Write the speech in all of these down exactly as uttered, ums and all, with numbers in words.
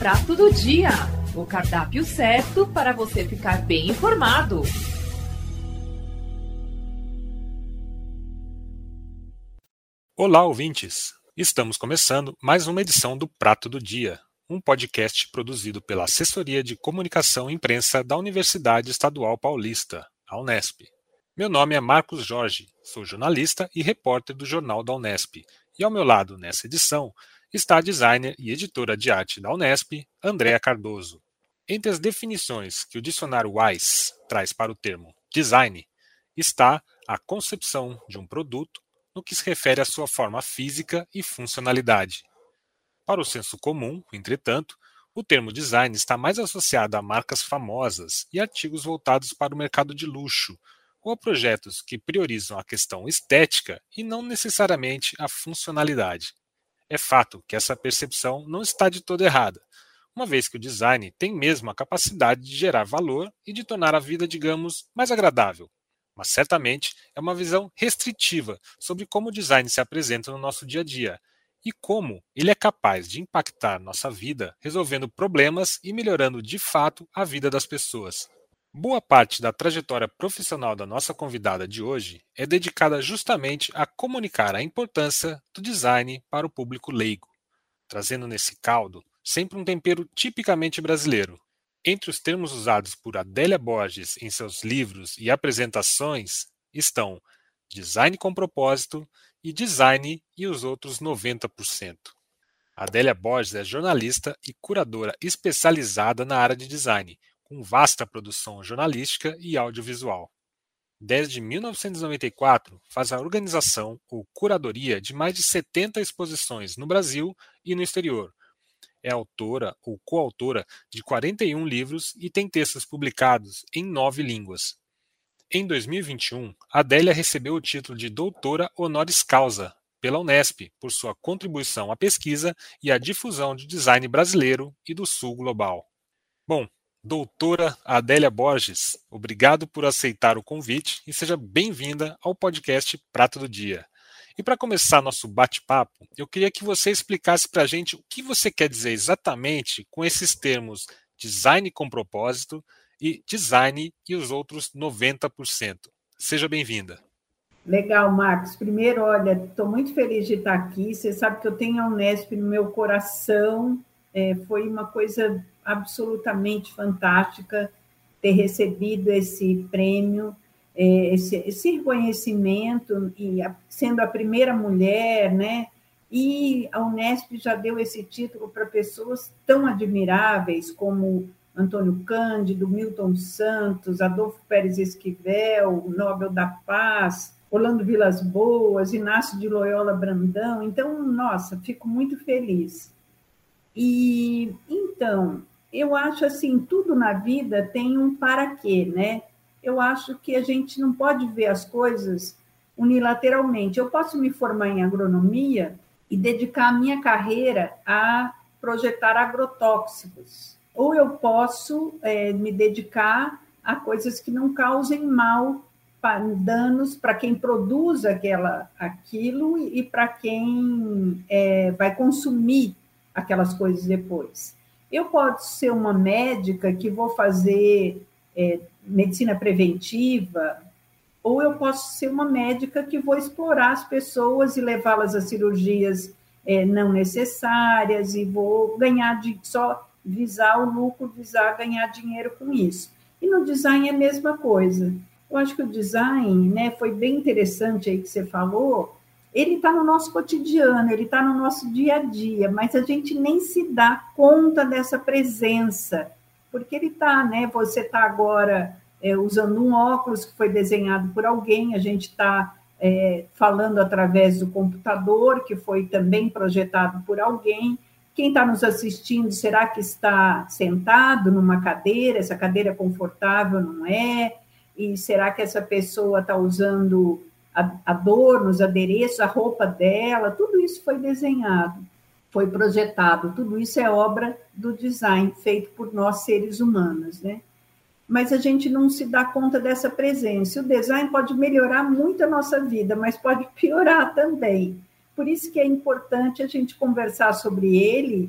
Prato do Dia, o cardápio certo para você ficar bem informado. Olá, ouvintes! Estamos começando mais uma edição do Prato do Dia, um podcast produzido pela Assessoria de Comunicação e Imprensa da Universidade Estadual Paulista, a Unesp. Meu nome é Marcos Jorge, sou jornalista e repórter do Jornal da Unesp, e ao meu lado, nessa edição, está a designer e editora de arte da Unesp, Andréa Cardoso. Entre as definições que o dicionário Wise traz para o termo design, está a concepção de um produto no que se refere à sua forma física e funcionalidade. Para o senso comum, entretanto, o termo design está mais associado a marcas famosas e artigos voltados para o mercado de luxo, ou a projetos que priorizam a questão estética e não necessariamente a funcionalidade. É fato que essa percepção não está de todo errada, uma vez que o design tem mesmo a capacidade de gerar valor e de tornar a vida, digamos, mais agradável. Mas certamente é uma visão restritiva sobre como o design se apresenta no nosso dia a dia e como ele é capaz de impactar nossa vida, resolvendo problemas e melhorando de fato a vida das pessoas. Boa parte da trajetória profissional da nossa convidada de hoje é dedicada justamente a comunicar a importância do design para o público leigo, trazendo nesse caldo sempre um tempero tipicamente brasileiro. Entre os termos usados por Adélia Borges em seus livros e apresentações estão design com propósito e design e os outros noventa por cento. Adélia Borges é jornalista e curadora especializada na área de design, com vasta produção jornalística e audiovisual. Desde mil novecentos e noventa e quatro, faz a organização ou curadoria de mais de setenta exposições no Brasil e no exterior. É autora ou coautora de quarenta e um livros e tem textos publicados em nove línguas. Em dois mil e vinte e um, Adélia recebeu o título de doutora honoris causa pela Unesp por sua contribuição à pesquisa e à difusão de design brasileiro e do sul global. Bom, doutora Adélia Borges, obrigado por aceitar o convite e seja bem-vinda ao podcast Prato do Dia. E para começar nosso bate-papo, eu queria que você explicasse para a gente o que você quer dizer exatamente com esses termos design com propósito e design e os outros noventa por cento. Seja bem-vinda. Legal, Marcos. Primeiro, olha, estou muito feliz de estar aqui. Você sabe que eu tenho a Unesp no meu coração. É, foi uma coisa absolutamente fantástica ter recebido esse prêmio, esse, esse reconhecimento, e a, sendo a primeira mulher, né? E a Unesp já deu esse título para pessoas tão admiráveis como Antônio Cândido, Milton Santos, Adolfo Pérez Esquivel, Nobel da Paz, Orlando Vilas Boas, Inácio de Loyola Brandão. Então, nossa, fico muito feliz. E, então, eu acho assim, tudo na vida tem um para quê, né? Eu acho que a gente não pode ver as coisas unilateralmente. Eu posso me formar em agronomia e dedicar a minha carreira a projetar agrotóxicos. Ou eu posso é, me dedicar a coisas que não causem mal, danos para quem produz aquela, aquilo e para quem é, vai consumir aquelas coisas depois. Eu posso ser uma médica que vou fazer é, medicina preventiva, ou eu posso ser uma médica que vou explorar as pessoas e levá-las a cirurgias é, não necessárias e vou ganhar de só visar o lucro, visar ganhar dinheiro com isso. E no design é a mesma coisa. Eu acho que o design, né, foi bem interessante aí que você falou. Ele está no nosso cotidiano, ele está no nosso dia a dia, mas a gente nem se dá conta dessa presença, porque ele está, né? Você está agora é, usando um óculos que foi desenhado por alguém, a gente está é, falando através do computador, que foi também projetado por alguém. Quem está nos assistindo, será que está sentado numa cadeira? Essa cadeira é confortável, não é? E será que essa pessoa está usando adornos, adereços, a roupa dela? Tudo isso foi desenhado, foi projetado, tudo isso é obra do design, feito por nós seres humanos, né? Mas a gente não se dá conta dessa presença. O design pode melhorar muito a nossa vida, mas pode piorar também. Por isso que é importante a gente conversar sobre ele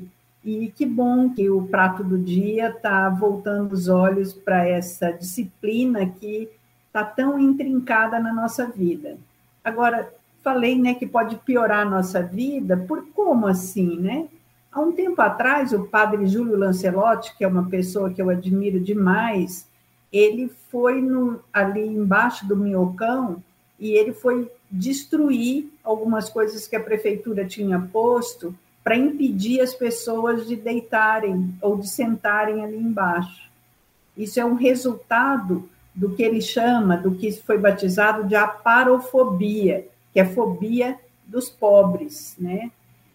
E que bom que o Prato do Dia está voltando os olhos para essa disciplina que está tão intrincada na nossa vida. Agora, falei, né, que pode piorar a nossa vida, por como assim, né? Há um tempo atrás, o padre Júlio Lancelotti, que é uma pessoa que eu admiro demais, ele foi no, ali embaixo do Minhocão e ele foi destruir algumas coisas que a prefeitura tinha posto para impedir as pessoas de deitarem ou de sentarem ali embaixo. Isso é um resultado do que ele chama, do que foi batizado de aparofobia, que é a fobia dos pobres, né?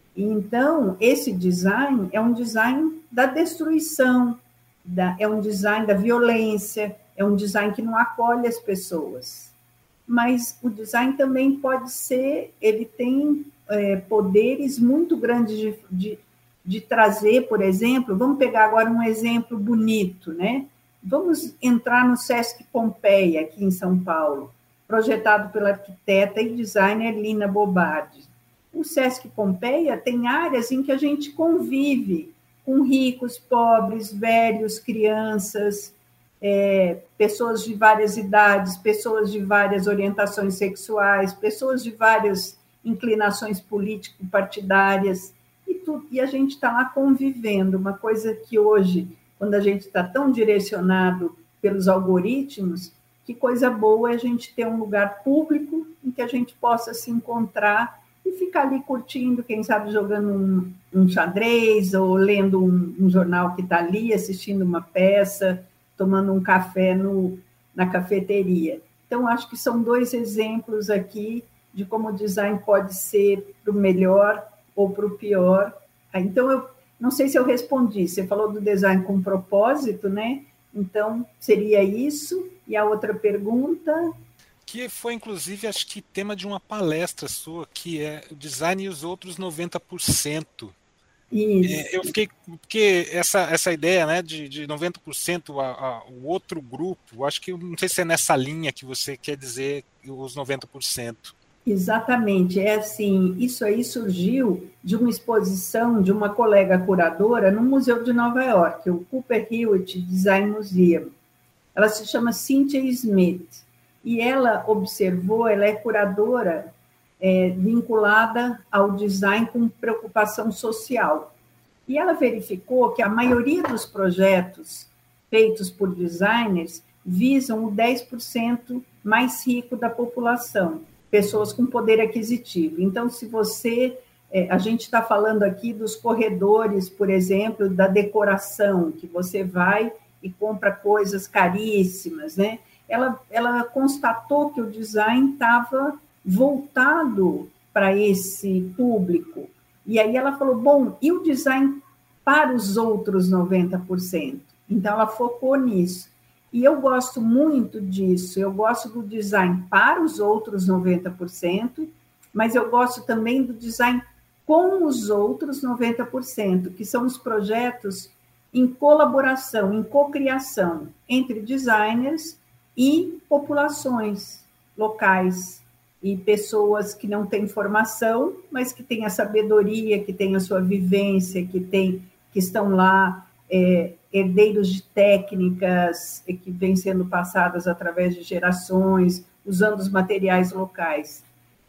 Então, esse design é um design da destruição, da, é um design da violência, é um design que não acolhe as pessoas. Mas o design também pode ser, ele tem é, poderes muito grandes de, de, de trazer, por exemplo, vamos pegar agora um exemplo bonito, né? Vamos entrar no Sesc Pompeia, aqui em São Paulo, projetado pela arquiteta e designer Lina Bobardi. O Sesc Pompeia tem áreas em que a gente convive com ricos, pobres, velhos, crianças, é, pessoas de várias idades, pessoas de várias orientações sexuais, pessoas de várias inclinações político-partidárias, e, tu, e a gente está lá convivendo, uma coisa que hoje, quando a gente está tão direcionado pelos algoritmos, que coisa boa é a gente ter um lugar público em que a gente possa se encontrar e ficar ali curtindo, quem sabe jogando um, um xadrez, ou lendo um, um jornal que está ali, assistindo uma peça, tomando um café no, na cafeteria. Então, acho que são dois exemplos aqui de como o design pode ser para o melhor ou para o pior. Então, eu não sei se eu respondi, você falou do design com propósito, né? Então, seria isso. E a outra pergunta... Que foi, inclusive, acho que tema de uma palestra sua, que é o design e os outros noventa por cento. Isso. É, eu fiquei, porque essa, essa ideia, né, de, de noventa por cento a, a, o outro grupo, acho que, não sei se é nessa linha que você quer dizer os noventa por cento. Exatamente, é assim, isso aí surgiu de uma exposição de uma colega curadora no Museu de Nova York, o Cooper Hewitt Design Museum. Ela se chama Cynthia Smith, e ela observou, ela é curadora é, vinculada ao design com preocupação social. E ela verificou que a maioria dos projetos feitos por designers visam o dez por cento mais rico da população, pessoas com poder aquisitivo. Então, se você... É, a gente está falando aqui dos corredores, por exemplo, da decoração, que você vai e compra coisas caríssimas, né? Ela, ela constatou que o design estava voltado para esse público. E aí ela falou, bom, e o design para os outros noventa por cento? Então, ela focou nisso. E eu gosto muito disso, eu gosto do design para os outros noventa por cento, mas eu gosto também do design com os outros noventa por cento, que são os projetos em colaboração, em cocriação entre designers e populações locais e pessoas que não têm formação, mas que têm a sabedoria, que têm a sua vivência, que, tem, que estão lá... É, herdeiros de técnicas que vêm sendo passadas através de gerações, usando os materiais locais.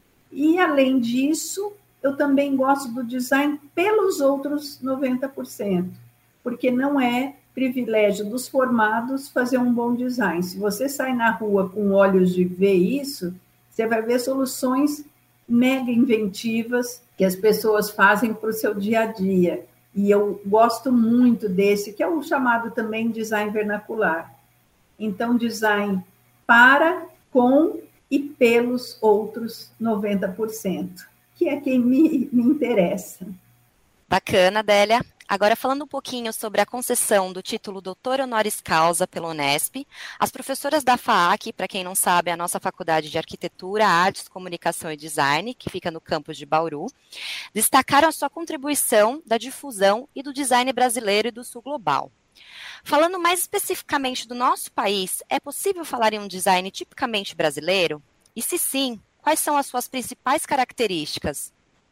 E, além disso, eu também gosto do design pelos outros noventa por cento, porque não é privilégio dos formados fazer um bom design. Se você sai na rua com olhos de ver isso, você vai ver soluções mega inventivas que as pessoas fazem para o seu dia a dia. E eu gosto muito desse, que é o chamado também design vernacular. Então, design para, com e pelos outros noventa por cento, que é quem me, me interessa. Bacana, Adélia. Agora, falando um pouquinho sobre a concessão do título doutor honoris causa pela Unesp, as professoras da FAAC, para quem não sabe, é a nossa Faculdade de Arquitetura, Artes, Comunicação e Design, que fica no campus de Bauru, destacaram a sua contribuição da difusão e do design brasileiro e do sul global. Falando mais especificamente do nosso país, é possível falar em um design tipicamente brasileiro? E se sim, quais são as suas principais características?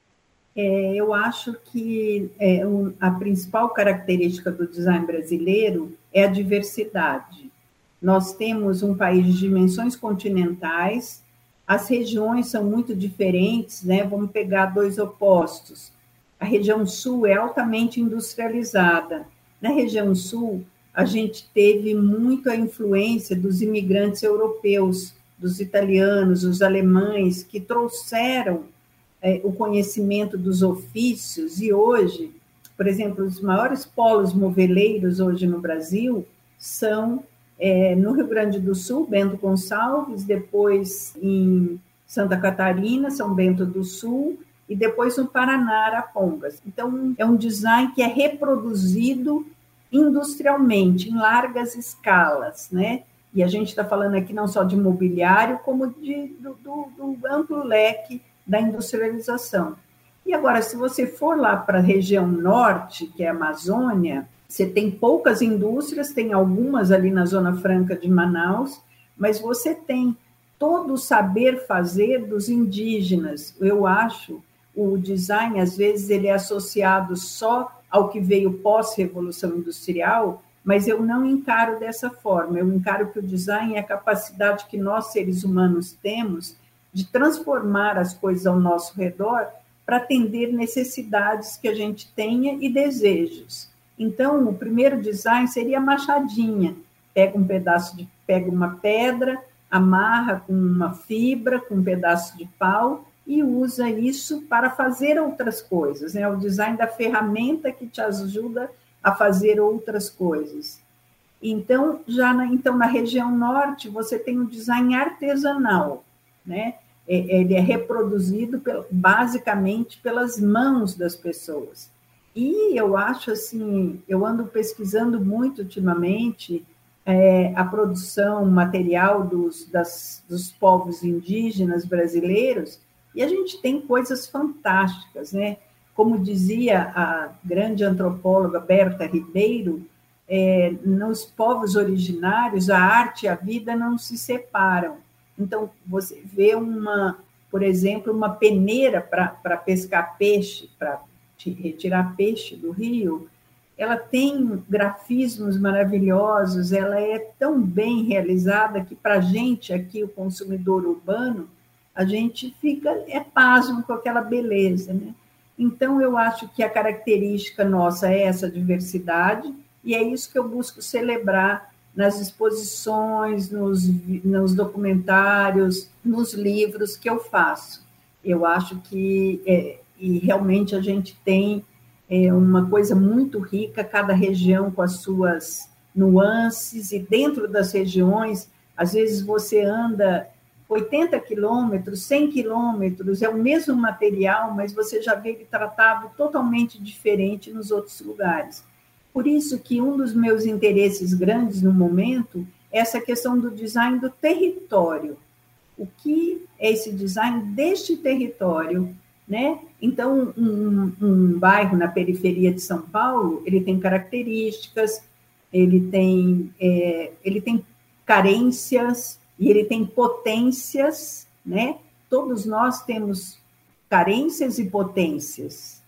É, eu acho que é, um, a principal característica do design brasileiro é a diversidade. Nós temos um país de dimensões continentais, as regiões são muito diferentes, né? Vamos pegar dois opostos. A região sul é altamente industrializada. Na região sul, a gente teve muito a influência dos imigrantes europeus, dos italianos, dos alemães, que trouxeram é, o conhecimento dos ofícios, e hoje, por exemplo, os maiores polos moveleiros hoje no Brasil são é, no Rio Grande do Sul, Bento Gonçalves, depois em Santa Catarina, São Bento do Sul, e depois no Paraná, Arapongas. Então, é um design que é reproduzido industrialmente, em largas escalas, né? E a gente está falando aqui não só de mobiliário, como de, do, do, do amplo leque da industrialização. E agora, se você for lá para a região norte, que é a Amazônia, você tem poucas indústrias, tem algumas ali na Zona Franca de Manaus, mas você tem todo o saber fazer dos indígenas. Eu acho o design, às vezes, ele é associado só ao que veio pós-revolução industrial, mas eu não encaro dessa forma. Eu encaro que o design é a capacidade que nós, seres humanos, temos de transformar as coisas ao nosso redor para atender necessidades que a gente tenha e desejos. Então, o primeiro design seria a machadinha. Pega um pedaço de, pega uma pedra, amarra com uma fibra, com um pedaço de pau e usa isso para fazer outras coisas. É o design da ferramenta que te ajuda a fazer outras coisas. Então, já na, então, na região norte, você tem o design artesanal, né? Ele é reproduzido basicamente pelas mãos das pessoas. E eu acho assim, eu ando pesquisando muito ultimamente é, a produção material dos, das, dos povos indígenas brasileiros, e a gente tem coisas fantásticas, né? Como dizia a grande antropóloga Berta Ribeiro, é, nos povos originários, a arte e a vida não se separam. Então, você vê, uma, por exemplo, uma peneira para pescar peixe, para retirar peixe do rio, ela tem grafismos maravilhosos, ela é tão bem realizada que, para a gente aqui, o consumidor urbano, a gente fica é pasmo com aquela beleza, né? Então, eu acho que a característica nossa é essa diversidade, e é isso que eu busco celebrar nas exposições, nos, nos documentários, nos livros que eu faço. Eu acho que, é, e realmente a gente tem é, uma coisa muito rica, cada região com as suas nuances, e dentro das regiões, às vezes você anda oitenta quilômetros, cem quilômetros, é o mesmo material, mas você já vê ele tratado totalmente diferente nos outros lugares. Por isso que um dos meus interesses grandes no momento é essa questão do design do território. O que é esse design deste território, né? Então, um, um bairro na periferia de São Paulo, ele tem características, ele tem, é, ele tem carências e ele tem potências, né? Todos nós temos carências e potências.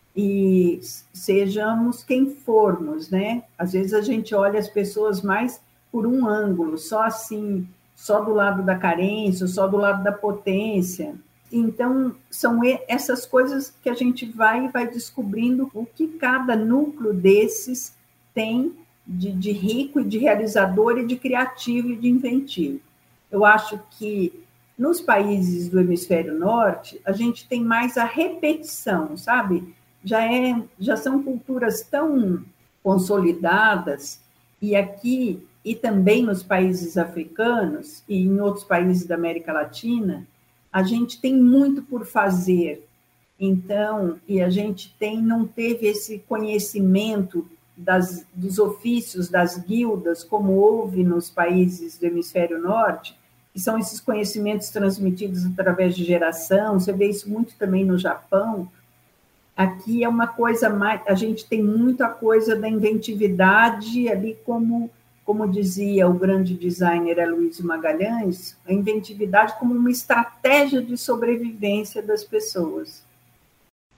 E sejamos quem formos, né? Às vezes a gente olha as pessoas mais por um ângulo, só assim, só do lado da carência, só do lado da potência. Então, são essas coisas que a gente vai vai descobrindo o que cada núcleo desses tem de, de rico e de realizador e de criativo e de inventivo. Eu acho que nos países do hemisfério norte, a gente tem mais a repetição, sabe? Já, é, já são culturas tão consolidadas, e aqui, e também nos países africanos, e em outros países da América Latina, a gente tem muito por fazer. Então, e a gente tem, não teve esse conhecimento das, dos ofícios, das guildas, como houve nos países do hemisfério norte, que são esses conhecimentos transmitidos através de geração. Você vê isso muito também no Japão. Aqui é uma coisa mais, a gente tem muita coisa da inventividade ali, como, como dizia o grande designer Aloysio Magalhães, a inventividade como uma estratégia de sobrevivência das pessoas.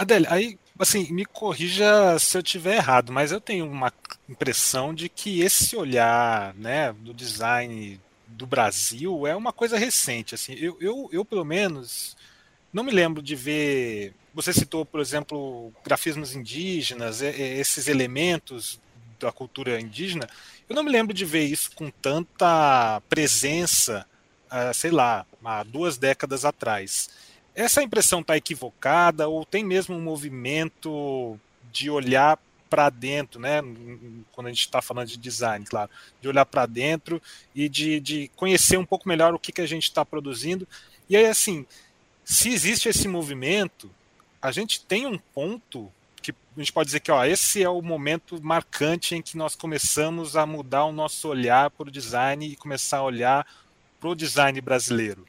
Adélia, aí, assim, me corrija se eu estiver errado, mas eu tenho uma impressão de que esse olhar, né, do design do Brasil é uma coisa recente. Assim, eu, eu, eu, pelo menos, não me lembro de ver. Você citou, por exemplo, grafismos indígenas, esses elementos da cultura indígena. Eu não me lembro de ver isso com tanta presença, sei lá, há duas décadas atrás. Essa impressão está equivocada ou tem mesmo um movimento de olhar para dentro, né? Quando a gente está falando de design, claro, de olhar para dentro e de, de conhecer um pouco melhor o que, que a gente está produzindo. E aí, assim, se existe esse movimento, a gente tem um ponto que a gente pode dizer que ó, esse é o momento marcante em que nós começamos a mudar o nosso olhar para o design e começar a olhar para o design brasileiro.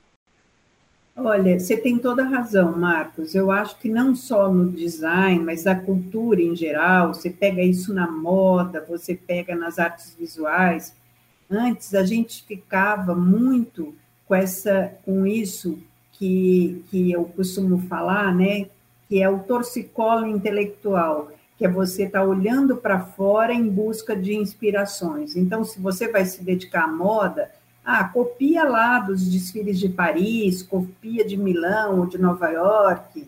Olha, você tem toda a razão, Marcos. Eu acho que não só no design, mas na cultura em geral, você pega isso na moda, você pega nas artes visuais. Antes a gente ficava muito com, essa, com isso que, que eu costumo falar, né? Que é o torcicolo intelectual, que é você estar tá olhando para fora em busca de inspirações. Então, se você vai se dedicar à moda, ah, copia lá dos desfiles de Paris, copia de Milão ou de Nova York,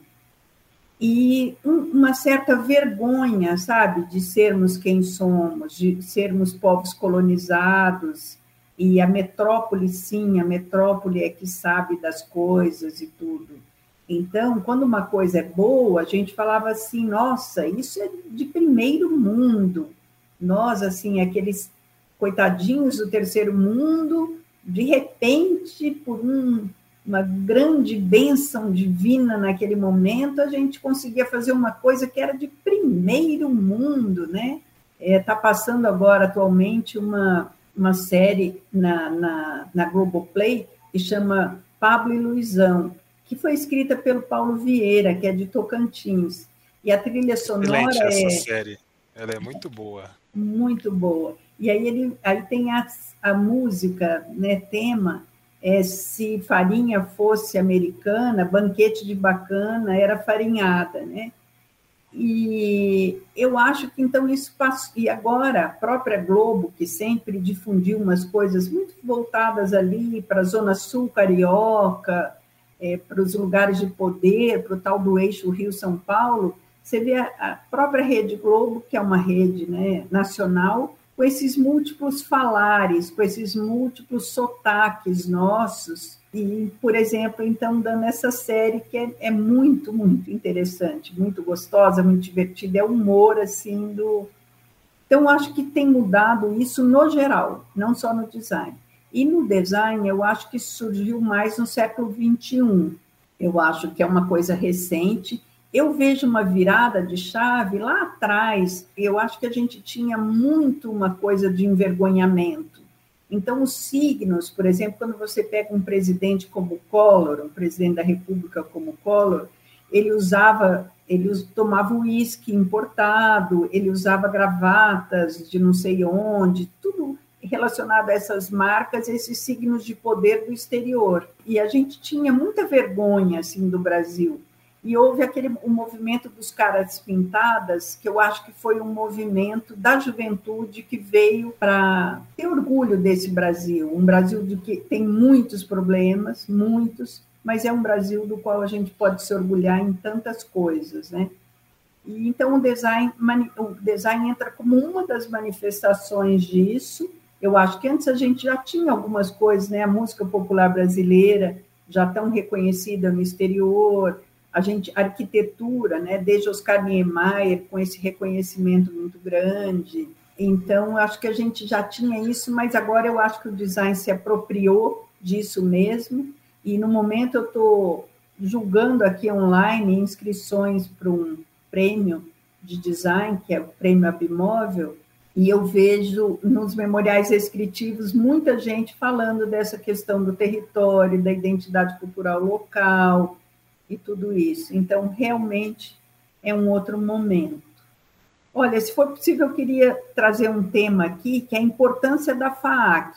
e um, uma certa vergonha, sabe, de sermos quem somos, de sermos povos colonizados, e a metrópole, sim, a metrópole é que sabe das coisas e tudo. Então, quando uma coisa é boa, a gente falava assim, nossa, isso é de primeiro mundo. Nós, assim, aqueles coitadinhos do terceiro mundo, de repente, por um, uma grande bênção divina naquele momento, a gente conseguia fazer uma coisa que era de primeiro mundo, né? Está é, passando agora, atualmente, uma, uma série na, na, na Globoplay que chama Pablo e Luizão, que foi escrita pelo Paulo Vieira, que é de Tocantins. E a trilha sonora Excelente é... essa série, ela é muito boa. Muito boa. E aí, ele, aí tem a, a música, né, tema, é, se farinha fosse americana, banquete de bacana era farinhada, né? E eu acho que, então, isso passou... E agora, a própria Globo, que sempre difundiu umas coisas muito voltadas ali para a Zona Sul Carioca, é, para os lugares de poder, para o tal do eixo Rio-São Paulo, você vê a, a própria Rede Globo, que é uma rede, né, nacional, com esses múltiplos falares, com esses múltiplos sotaques nossos, e, por exemplo, então, dando essa série que é, é muito, muito interessante, muito gostosa, muito divertida, é humor, assim, do... Então, acho que tem mudado isso no geral, não só no design. E no design, eu acho que surgiu mais no século vinte e um, eu acho que é uma coisa recente. Eu vejo uma virada de chave lá atrás. Eu acho que a gente tinha muito uma coisa de envergonhamento. Então, os signos, por exemplo, quando você pega um presidente como Collor, um presidente da República como Collor, ele usava, ele tomava uísque importado, ele usava gravatas de não sei onde, tudo relacionado a essas marcas, esses signos de poder do exterior. E a gente tinha muita vergonha, assim, do Brasil. E houve aquele o movimento dos caras pintadas, que eu acho que foi um movimento da juventude que veio para ter orgulho desse Brasil, um Brasil de que tem muitos problemas, muitos, mas é um Brasil do qual a gente pode se orgulhar em tantas coisas, né? E então o design, o design entra como uma das manifestações disso. Eu acho que antes a gente já tinha algumas coisas, né? A música popular brasileira já tão reconhecida no exterior, a gente, a arquitetura, né, desde Oscar Niemeyer, com esse reconhecimento muito grande. Então, acho que a gente já tinha isso, mas agora eu acho que o design se apropriou disso mesmo, e no momento eu estou julgando aqui online inscrições para um prêmio de design, que é o Prêmio Abimóvel, e eu vejo nos memoriais descritivos muita gente falando dessa questão do território, da identidade cultural local, e tudo isso. Então, realmente, é um outro momento. Olha, se for possível, eu queria trazer um tema aqui, que é a importância da F A A C.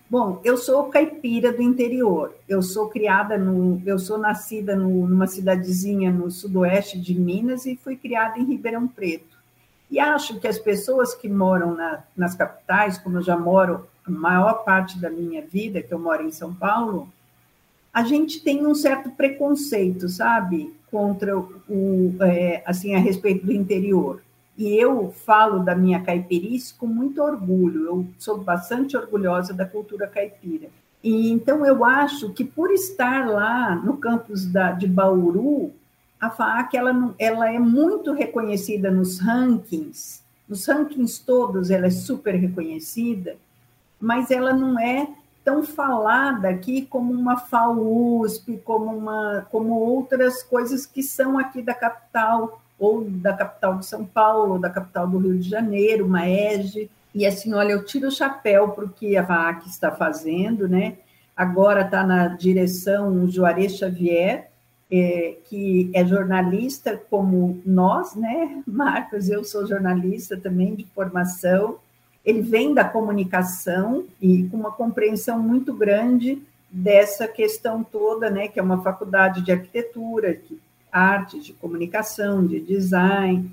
Bom, eu sou caipira do interior. Eu sou criada no, eu sou nascida no, numa cidadezinha no sudoeste de Minas e fui criada em Ribeirão Preto. E acho que as pessoas que moram na, nas capitais, como eu já moro a maior parte da minha vida, que eu moro em São Paulo, a gente tem um certo preconceito, sabe, contra o, é, assim, a respeito do interior. E eu falo da minha caipirice com muito orgulho, eu sou bastante orgulhosa da cultura caipira. E, então, eu acho que por estar lá no campus da, de Bauru, a FAAC ela, ela é muito reconhecida nos rankings, nos rankings todos ela é super reconhecida, mas ela não é tão falada aqui como uma FAUSP, como, uma, como outras coisas que são aqui da capital, ou da capital de São Paulo, ou da capital do Rio de Janeiro, uma E G. E assim, olha, eu tiro o chapéu para o que a FAAC está fazendo, né? Agora está na direção o Juarez Xavier, é, que é jornalista como nós, né, Marcos? Eu sou jornalista também de formação. Ele vem da comunicação e com uma compreensão muito grande dessa questão toda, né, que é uma faculdade de arquitetura, de artes, de comunicação, de design.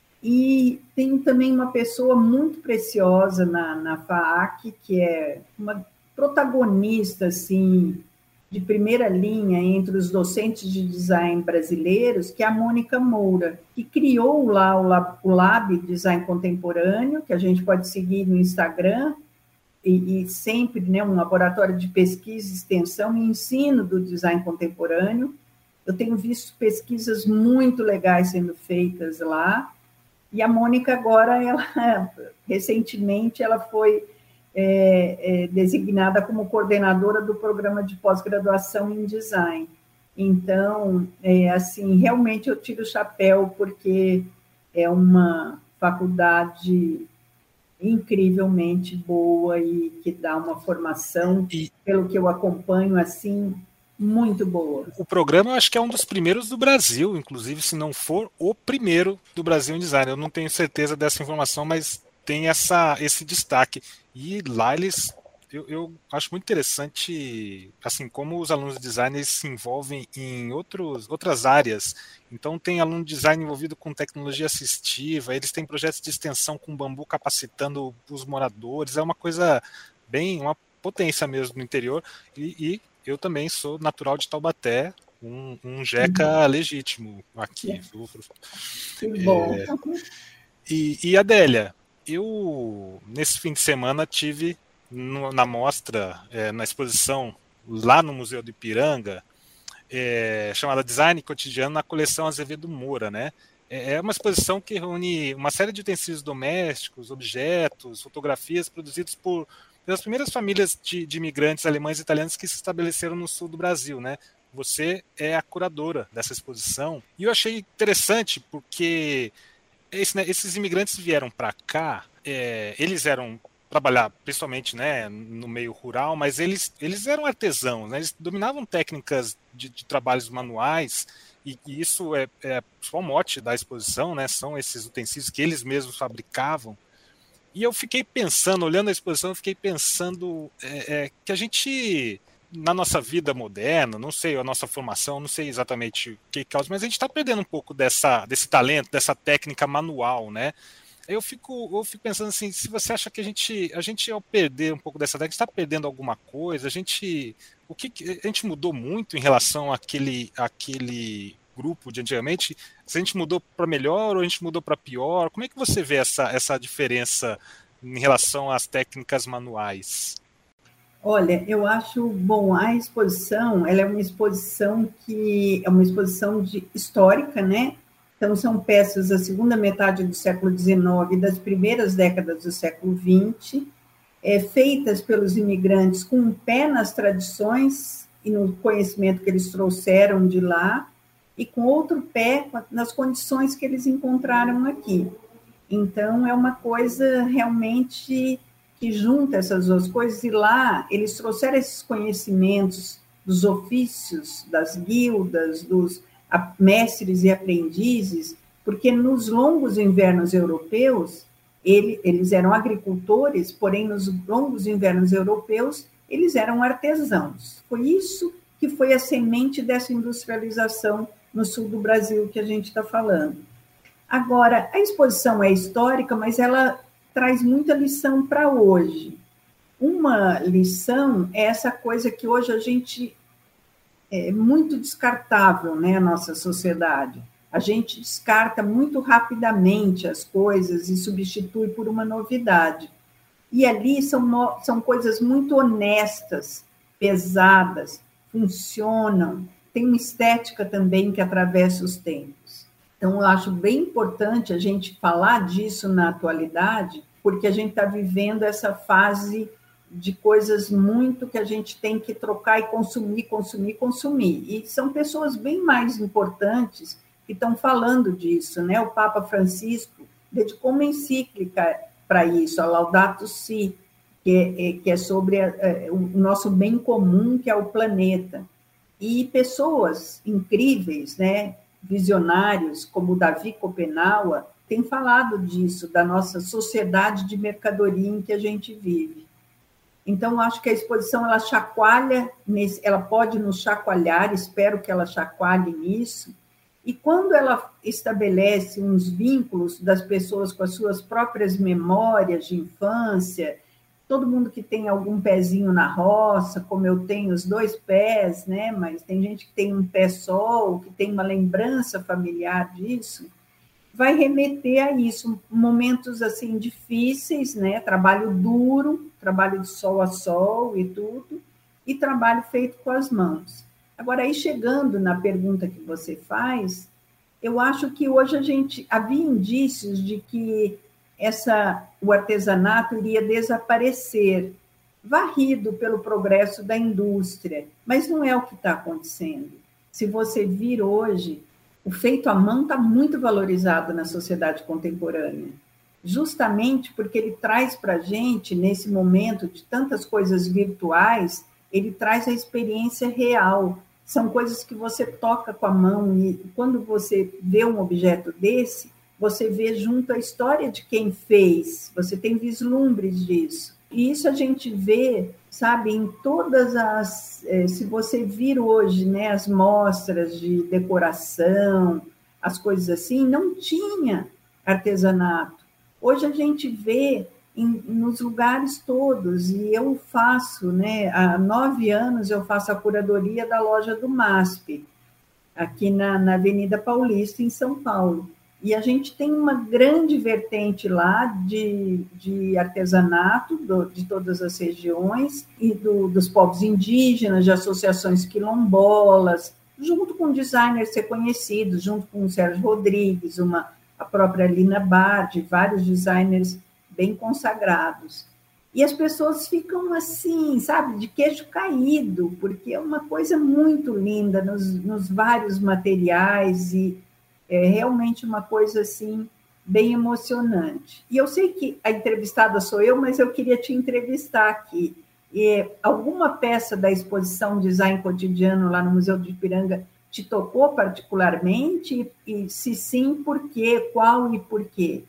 E tem também uma pessoa muito preciosa na, na FAAC, que é uma protagonista, assim, de primeira linha entre os docentes de design brasileiros, que é a Mônica Moura, que criou lá o Lab, o Lab Design Contemporâneo, que a gente pode seguir no Instagram, e, e sempre, né, um laboratório de pesquisa, extensão e ensino do design contemporâneo. Eu tenho visto pesquisas muito legais sendo feitas lá, e a Mônica agora, ela, recentemente, ela foi É, é, designada como coordenadora do programa de pós-graduação em design. Então, é, assim, realmente eu tiro o chapéu, porque é uma faculdade incrivelmente boa e que dá uma formação, e, pelo que eu acompanho, assim, muito boa. O programa, eu acho que é um dos primeiros do Brasil, inclusive, se não for o primeiro do Brasil em design. Eu não tenho certeza dessa informação, mas tem essa, esse destaque. E lá eles, eu, eu acho muito interessante, assim, como os alunos de design se envolvem em outros, outras áreas. Então tem aluno de design envolvido com tecnologia assistiva, eles têm projetos de extensão com bambu capacitando os moradores, é uma coisa bem, uma potência mesmo no interior. E, e eu também sou natural de Taubaté, um, um jeca legítimo aqui. Que bom. É, e, e Adélia, eu, nesse fim de semana, tive no, na mostra, é, na exposição lá no Museu do Ipiranga, é, chamada Design Cotidiano, na coleção Azevedo Moura, né? É uma exposição que reúne uma série de utensílios domésticos, objetos, fotografias produzidos por, pelas primeiras famílias de, de imigrantes alemães e italianos que se estabeleceram no sul do Brasil, né? Você é a curadora dessa exposição. E eu achei interessante porque Esse, né, esses imigrantes vieram para cá, é, eles eram trabalhar principalmente, né, no meio rural, mas eles, eles eram artesãos, né, eles dominavam técnicas de, de trabalhos manuais, e, e isso é, é o mote da exposição, né, são esses utensílios que eles mesmos fabricavam. E eu fiquei pensando, olhando a exposição, eu fiquei pensando é, é, que a gente, na nossa vida moderna, não sei a nossa formação, não sei exatamente o que causa, mas a gente está perdendo um pouco dessa, desse talento, dessa técnica manual, né? Eu fico, eu fico pensando assim, se você acha que a gente, a gente ao perder um pouco dessa técnica, está perdendo alguma coisa, a gente, o que a gente mudou muito em relação àquele, àquele grupo de antigamente? Se a gente mudou para melhor ou a gente mudou para pior? Como é que você vê essa, essa diferença em relação às técnicas manuais? Olha, eu acho, bom, a exposição, ela é uma exposição que é uma exposição de, histórica, né? Então, são peças da segunda metade do século dezenove e das primeiras décadas do século vinte, é, feitas pelos imigrantes com um pé nas tradições e no conhecimento que eles trouxeram de lá, e com outro pé nas condições que eles encontraram aqui. Então, é uma coisa realmente que junta essas duas coisas, e lá eles trouxeram esses conhecimentos dos ofícios, das guildas, dos mestres e aprendizes, porque nos longos invernos europeus, ele, eles eram agricultores, porém nos longos invernos europeus, Eles eram artesãos. Foi isso que foi a semente dessa industrialização no sul do Brasil que a gente está falando. Agora, a exposição é histórica, mas ela traz muita lição para hoje. Uma lição é essa coisa que hoje a gente é muito descartável, né, a nossa sociedade. A gente descarta muito rapidamente as coisas e substitui por uma novidade. E ali são, no, são coisas muito honestas, pesadas, funcionam, tem uma estética também que atravessa os tempos. Então, eu acho bem importante a gente falar disso na atualidade, porque a gente está vivendo essa fase de coisas muito que a gente tem que trocar e consumir, consumir, consumir. E são pessoas bem mais importantes que estão falando disso, né? O Papa Francisco dedicou uma encíclica para isso, a Laudato Si, que é, que é sobre a, a, o nosso bem comum, que é o planeta. E pessoas incríveis, né, visionários, como Davi Copenaua, têm falado disso, da nossa sociedade de mercadoria em que a gente vive. Então, acho que a exposição, ela chacoalha, nesse, ela pode nos chacoalhar, espero que ela chacoalhe nisso, e quando ela estabelece uns vínculos das pessoas com as suas próprias memórias de infância, todo mundo que tem algum pezinho na roça, como eu tenho os dois pés, né? Mas tem gente que tem um pé só, ou que tem uma lembrança familiar disso, vai remeter a isso, momentos assim difíceis, né? Trabalho duro, trabalho de sol a sol e tudo, e trabalho feito com as mãos. Agora, aí chegando na pergunta que você faz, eu acho que hoje a gente havia indícios de que essa, o artesanato iria desaparecer, varrido pelo progresso da indústria, mas não é o que está acontecendo. Se você vir hoje, o feito à mão está muito valorizado na sociedade contemporânea, justamente porque ele traz para a gente, nesse momento de tantas coisas virtuais, ele traz a experiência real. São coisas que você toca com a mão e quando você vê um objeto desse, você vê junto a história de quem fez, você tem vislumbres disso. E isso a gente vê, sabe, em todas as... Se você vir hoje, né, as mostras de decoração, as coisas assim, não tinha artesanato. Hoje a gente vê em, nos lugares todos, e eu faço, né, há nove anos eu faço a curadoria da loja do M A S P, aqui na, na Avenida Paulista, em São Paulo. E a gente tem uma grande vertente lá de, de artesanato do, de todas as regiões e do, dos povos indígenas, de associações quilombolas, junto com designers reconhecidos, junto com o Sérgio Rodrigues, uma, a própria Lina Bardi, vários designers bem consagrados. E as pessoas ficam assim, sabe, de queixo caído, porque é uma coisa muito linda nos, nos vários materiais e é realmente uma coisa assim bem emocionante. E eu sei que a entrevistada sou eu, mas eu queria te entrevistar aqui. E alguma peça da exposição Design Cotidiano lá no Museu do Ipiranga te tocou particularmente? E se sim, por quê? Qual e por quê?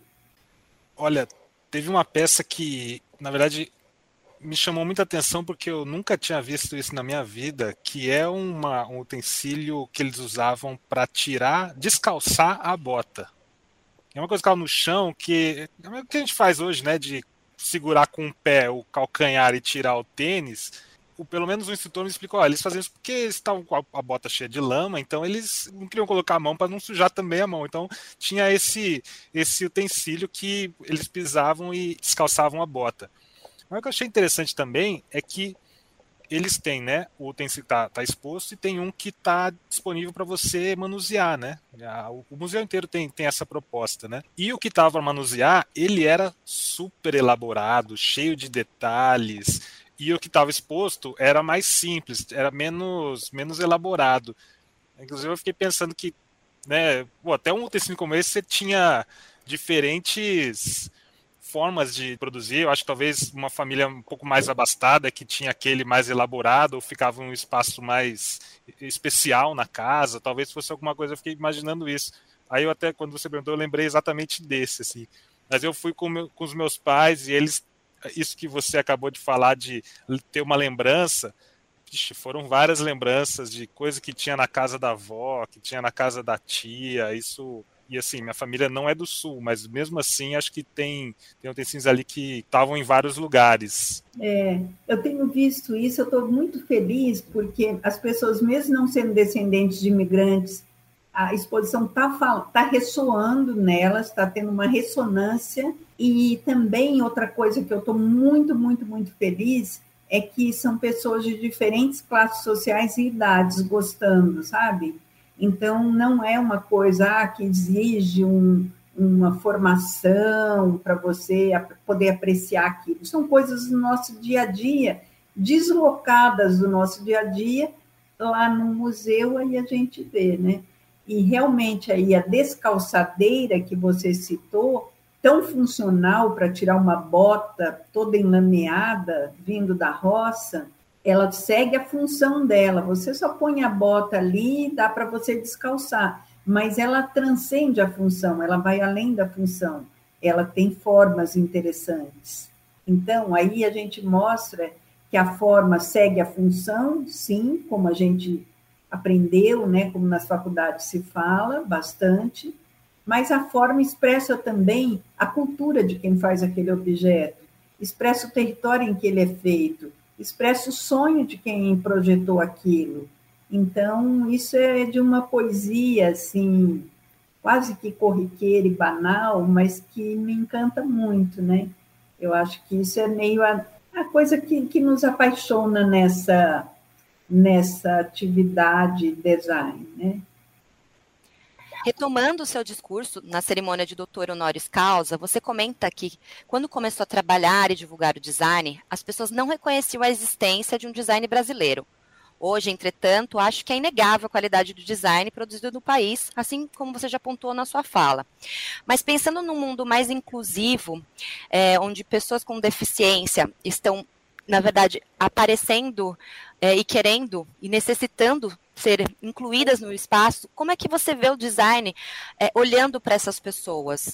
Olha, teve uma peça que, na verdade, me chamou muita atenção porque eu nunca tinha visto isso na minha vida, que é uma, um utensílio que eles usavam para tirar, descalçar a bota. É uma coisa que estava no chão, que é o que a gente faz hoje, né, de segurar com o pé o calcanhar e tirar o tênis. O, pelo menos o instrutor me explicou, ó, eles faziam isso porque eles estavam com a, a bota cheia de lama, então eles não queriam colocar a mão para não sujar também a mão. Então tinha esse, esse utensílio que eles pisavam e descalçavam a bota. Mas o que eu achei interessante também é que eles têm, né, o utensílio está tá exposto e tem um que está disponível para você manusear, né? O museu inteiro tem, tem essa proposta, né? E o que estava para manusear, ele era super elaborado, cheio de detalhes, e o que estava exposto era mais simples, era menos, menos elaborado. Inclusive eu fiquei pensando que, né, pô, até um utensílio como esse você tinha diferentes formas de produzir. Eu acho que talvez uma família um pouco mais abastada que tinha aquele mais elaborado ou ficava em um espaço mais especial na casa, talvez fosse alguma coisa, eu fiquei imaginando isso. Aí eu até, quando você perguntou, eu lembrei exatamente desse, assim. Mas eu fui com, meu, com os meus pais e eles isso que você acabou de falar de ter uma lembrança, ixi, foram várias lembranças de coisa que tinha na casa da avó, que tinha na casa da tia, isso... E assim, minha família não é do Sul, mas mesmo assim acho que tem, tem utensílios ali que estavam em vários lugares. É, eu tenho visto isso, eu estou muito feliz, porque as pessoas, mesmo não sendo descendentes de imigrantes, a exposição está tá ressoando nelas, está tendo uma ressonância, e também outra coisa que eu estou muito, muito, muito feliz é que são pessoas de diferentes classes sociais e idades gostando, sabe? Então, não é uma coisa ah, que exige um, uma formação para você poder apreciar aquilo. São coisas do nosso dia a dia, deslocadas do nosso dia a dia, lá no museu, aí a gente vê, né? E realmente aí a descalçadeira que você citou, tão funcional para tirar uma bota toda enlameada, vindo da roça, ela segue a função dela, você só põe a bota ali, dá para você descalçar, mas ela transcende a função, ela vai além da função, ela tem formas interessantes. Então, aí a gente mostra que a forma segue a função, sim, como a gente aprendeu, né, como nas faculdades se fala bastante, mas a forma expressa também a cultura de quem faz aquele objeto, expressa o território em que ele é feito, expressa o sonho de quem projetou aquilo. Então, isso é de uma poesia, assim, quase que corriqueira e banal, mas que me encanta muito, né? Eu acho que isso é meio a, a coisa que, que nos apaixona nessa, nessa atividade design, né? Retomando o seu discurso na cerimônia de doutor honoris causa, você comenta que, quando começou a trabalhar e divulgar o design, as pessoas não reconheciam a existência de um design brasileiro. Hoje, entretanto, acho que é inegável a qualidade do design produzido no país, assim como você já apontou na sua fala. Mas pensando num mundo mais inclusivo, é, onde pessoas com deficiência estão, na verdade, aparecendo é, e querendo e necessitando ser incluídas no espaço, como é que você vê o design é, olhando para essas pessoas?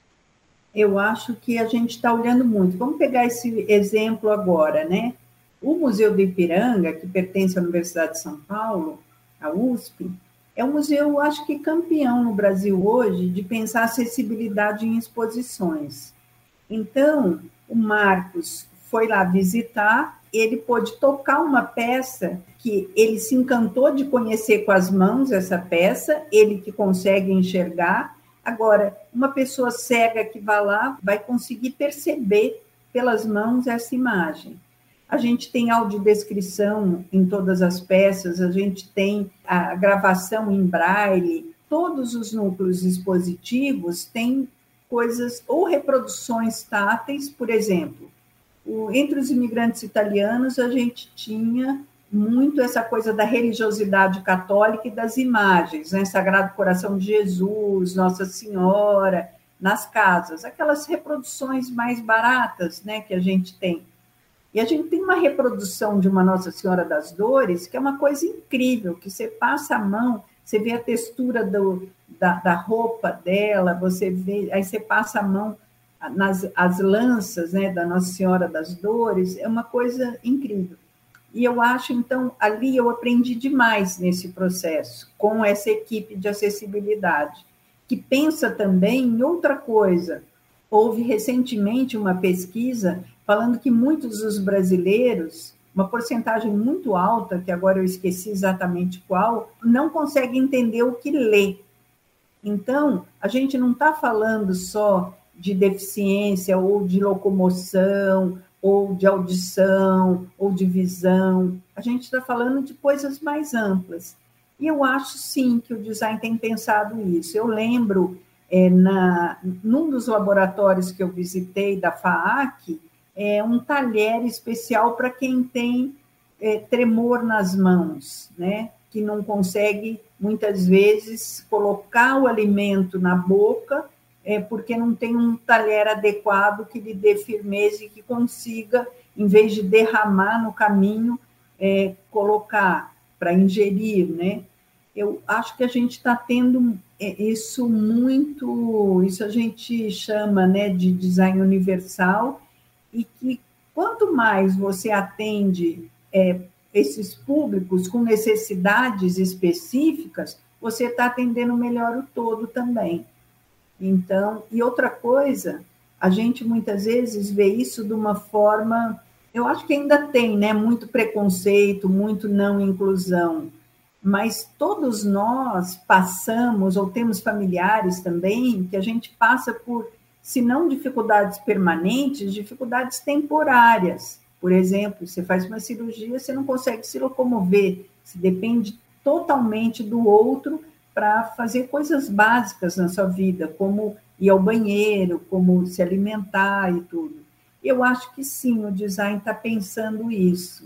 Eu acho que a gente está olhando muito. Vamos pegar esse exemplo agora, né? O Museu do Ipiranga, que pertence à Universidade de São Paulo, a U S P, é um museu, acho que campeão no Brasil hoje, de pensar acessibilidade em exposições. Então, o Marcos foi lá visitar, ele pôde tocar uma peça que ele se encantou de conhecer com as mãos, essa peça, ele que consegue enxergar. Agora, uma pessoa cega que vai lá vai conseguir perceber pelas mãos essa imagem. A gente tem audiodescrição em todas as peças, a gente tem a gravação em braille, todos os núcleos expositivos têm coisas, ou reproduções táteis, por exemplo. O, entre os imigrantes italianos, a gente tinha muito essa coisa da religiosidade católica e das imagens, né? Sagrado Coração de Jesus, Nossa Senhora, nas casas, aquelas reproduções mais baratas, né, que a gente tem. E a gente tem uma reprodução de uma Nossa Senhora das Dores, que é uma coisa incrível, que você passa a mão, você vê a textura do, da, da roupa dela, você vê, aí você passa a mão nas as lanças, né, da Nossa Senhora das Dores, é uma coisa incrível. E eu acho, então, ali eu aprendi demais nesse processo, com essa equipe de acessibilidade, que pensa também em outra coisa. Houve recentemente uma pesquisa falando que muitos dos brasileiros, uma porcentagem muito alta, que agora eu esqueci exatamente qual, não consegue entender o que lê. Então, a gente não está falando só de deficiência ou de locomoção, ou de audição, ou de visão. A gente está falando de coisas mais amplas. E eu acho, sim, que o design tem pensado isso. Eu lembro, é, na, num dos laboratórios que eu visitei da FAAC, é um talher especial para quem tem é, tremor nas mãos, né? Que não consegue, muitas vezes, colocar o alimento na boca, é, porque não tem um talher adequado que lhe dê firmeza e que consiga, em vez de derramar no caminho, é, colocar para ingerir, né? Eu acho que a gente está tendo isso muito, isso a gente chama, né, de design universal, e que quanto mais você atende é, esses públicos com necessidades específicas, você está atendendo melhor o todo também. Então, e outra coisa, a gente muitas vezes vê isso de uma forma, eu acho que ainda tem, né, muito preconceito, muito não inclusão, mas todos nós passamos, ou temos familiares também, que a gente passa por, se não dificuldades permanentes, dificuldades temporárias. Por exemplo, você faz uma cirurgia, você não consegue se locomover, você depende totalmente do outro para fazer coisas básicas na sua vida, como ir ao banheiro, como se alimentar e tudo. Eu acho que sim, o design está pensando isso,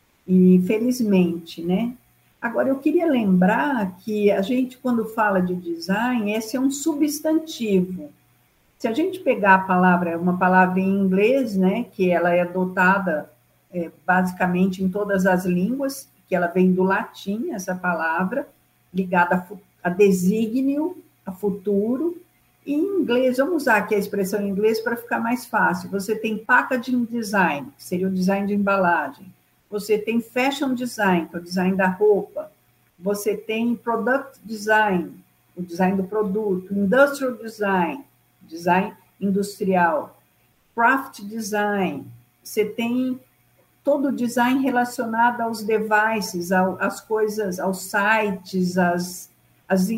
e felizmente, né? Agora, eu queria lembrar que a gente, quando fala de design, esse é um substantivo. Se a gente pegar a palavra, uma palavra em inglês, né, que ela é adotada é, basicamente em todas as línguas, que ela vem do latim, essa palavra, ligada a, a desígnio, a futuro. E em inglês, vamos usar aqui a expressão em inglês para ficar mais fácil. Você tem packaging design, que seria o design de embalagem. Você tem fashion design, que é o design da roupa. Você tem product design, o design do produto. Industrial design, design industrial. Craft design. Você tem todo o design relacionado aos devices, ao, às coisas, aos sites, às, às